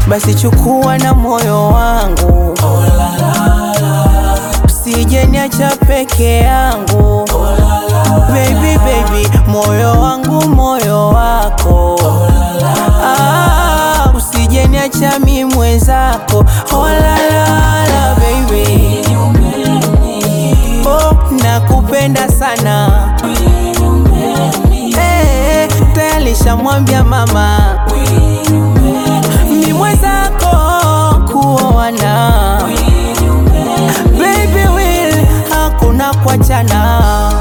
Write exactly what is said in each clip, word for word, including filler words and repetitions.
basi chukua na moyo wangu. Oh la la la, usije niacha peke yangu. oh la la, baby baby, moyo wangu moyo wako. oh la la, ah, usije niacha mimi mwenzako. Oh la la la baby, oh nakupenda sana. Eh, tayari shamwambia mama mimi mwenzako kuoana. Baby will hakuna kuachana.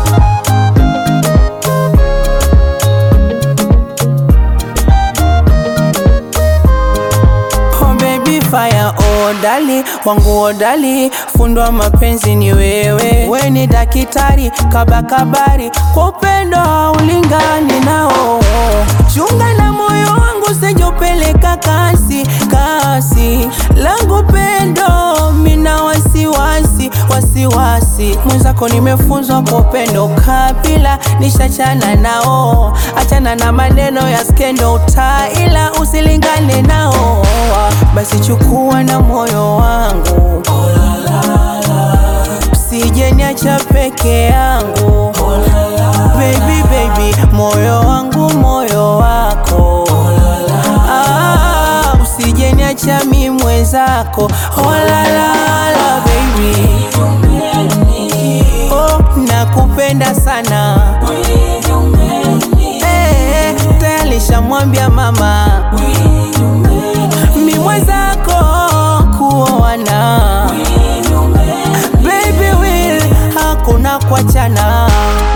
Oh baby fire, oh dali wangu, oh dali fundwa mapenzi ni wewe. We ni dakitari kabakabari, kwa upendo ulingani nao. Chunga na moyo wangu sijopeleka kasi kasi, langu pendo mina wasiwasi wasiwasi. Mwenzako nimefunzwa kwa upendo kabila, nishachana nao. Achana na maneno ya skendo utaila, usilingane nao. Basi chukua na moyo wangu. oh la la la, usije niacha peke yangu. oh la la, baby baby, moyo wangu moyo wako. oh la la, ah, usije niacha mimi mwenzako. Oh la la la baby, oh nakupenda sana. Eh, tayari shamwambia mama mimi mwenzako kuoana. Baby will hakuna kuachana.